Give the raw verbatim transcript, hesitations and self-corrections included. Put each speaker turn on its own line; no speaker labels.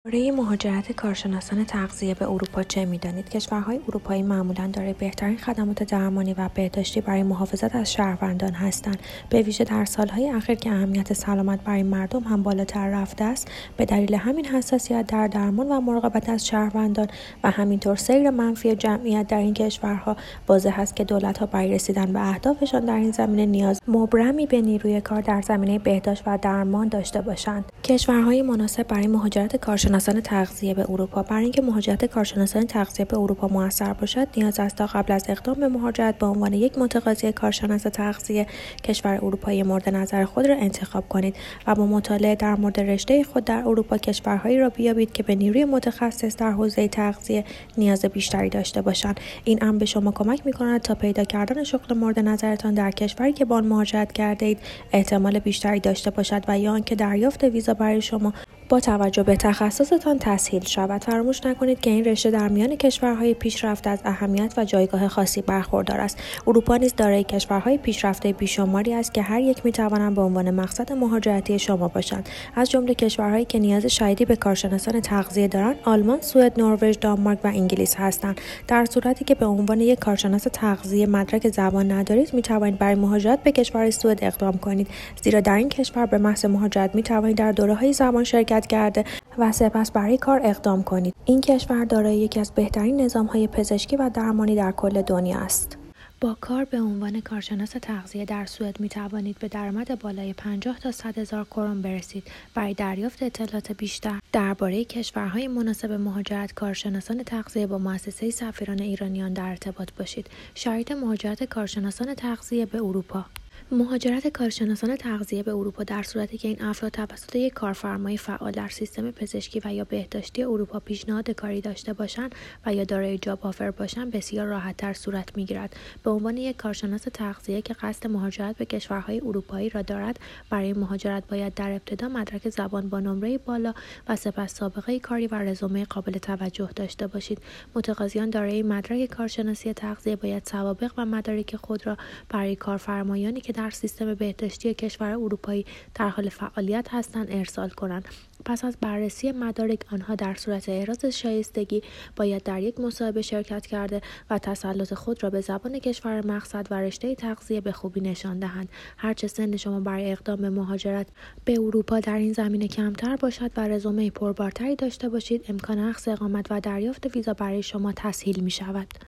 درباره مهاجرت کارشناسان تغذیه به اروپا چه می‌دانید؟ کشورهای اروپایی معمولاً دارای بهترین خدمات درمانی و بهداشتی برای محافظت از شهروندان هستند. به ویژه در سال‌های اخیر که اهمیت سلامت برای مردم هم بالاتر رفته است، به دلیل همین حساسیت در درمان و مراقبت از شهروندان و همینطور سیر منفی جمعیت در این کشورها، واضح است که دولت‌ها برای رسیدن به اهدافشان در این زمینه نیاز مبرمی به نیروی کار در زمینه بهداشت و درمان داشته باشند. کشورهای مناسب برای مهاجرت کارشناسان تغذیه به اروپا. برای اینکه مهاجرت کارشناسان تغذیه به اروپا موثر باشد، نیاز است تا قبل از اقدام به مهاجرت به عنوان یک متقاضی کارشناس تغذیه، کشور اروپایی مورد نظر خود را انتخاب کنید و با مطالعه در مورد رشته خود در اروپا کشورهایی را بیابید که به نیروی متخصص در حوزه تغذیه نیاز بیشتری داشته باشند. این امر به شما کمک می‌کند تا پیدا کردن شغل مورد نظرتان در کشوری که به آن مهاجرت کرده اید احتمال بیشتری داشته باشد و یا آنکه دریافت ویزا برای شما با توجه به تخصصتان تسهیل شود. فراموش نکنید که این رشته در میان کشورهای پیشرفته از اهمیت و جایگاه خاصی برخوردار است. اروپا نیز دارای کشورهای پیشرفته بیشماری است که هر یک می‌توانند به عنوان مقصد مهاجرتی شما باشند. از جمله کشورهایی که نیاز شدیدی به کارشناسان تغذیه دارند، آلمان، سوئد، نروژ، دانمارک و انگلیس هستند. در صورتی که به عنوان یک کارشناس تغذیه مدرک زبان ندارید، می‌توانید برای مهاجرت به کشور سوئد اقدام کنید، زیرا در این کشور به محض مهاجرت می‌توانید در دوره‌های زبان شرکت کرده و سپس برای کار اقدام کنید. این کشور دارای یکی از بهترین نظام‌های پزشکی و درمانی در کل دنیا است. با کار به عنوان کارشناس تغذیه در سوئد می توانید به درآمد بالای پنجاه تا صد هزار کرون برسید. برای دریافت اطلاعات بیشتر درباره کشورهای مناسب مهاجرت کارشناسان تغذیه با مؤسسه سفیران ایرانیان در ارتباط باشید. شرایط مهاجرت کارشناسان تغذیه به اروپا. مهاجرت کارشناسان تغذیه به اروپا در صورتی که این افراد توسط یک کارفرمای فعال در سیستم پزشکی و یا بهداشتی اروپا پیشنهاد کاری داشته باشند و یا دارای جاب آفر باشند، بسیار راحت‌تر صورت می‌گیرد. به عنوان یک کارشناس تغذیه که قصد مهاجرت به کشورهای اروپایی را دارد، برای مهاجرت باید در ابتدا مدرک زبان با نمره بالا و سپس سابقه کاری و رزومه قابل توجه داشته باشید. متقاضیان دارای مدرک کارشناسی تغذیه باید سوابق و مدارک خود را برای کارفرمایانی که در سیستم بهداشتی کشور اروپایی در حال فعالیت هستند ارسال کنند. پس از بررسی مدارک، آنها در صورت احراز شایستگی باید در یک مصاحبه شرکت کرده و تسلط خود را به زبان کشور مقصد و رشته تغذیه به خوبی نشان دهند. هرچه سن شما برای اقدام به مهاجرت به اروپا در این زمینه کمتر باشد و رزومه پربارتری داشته باشید، امکان اخذ اقامت و دریافت ویزا برای شما تسهیل می شود.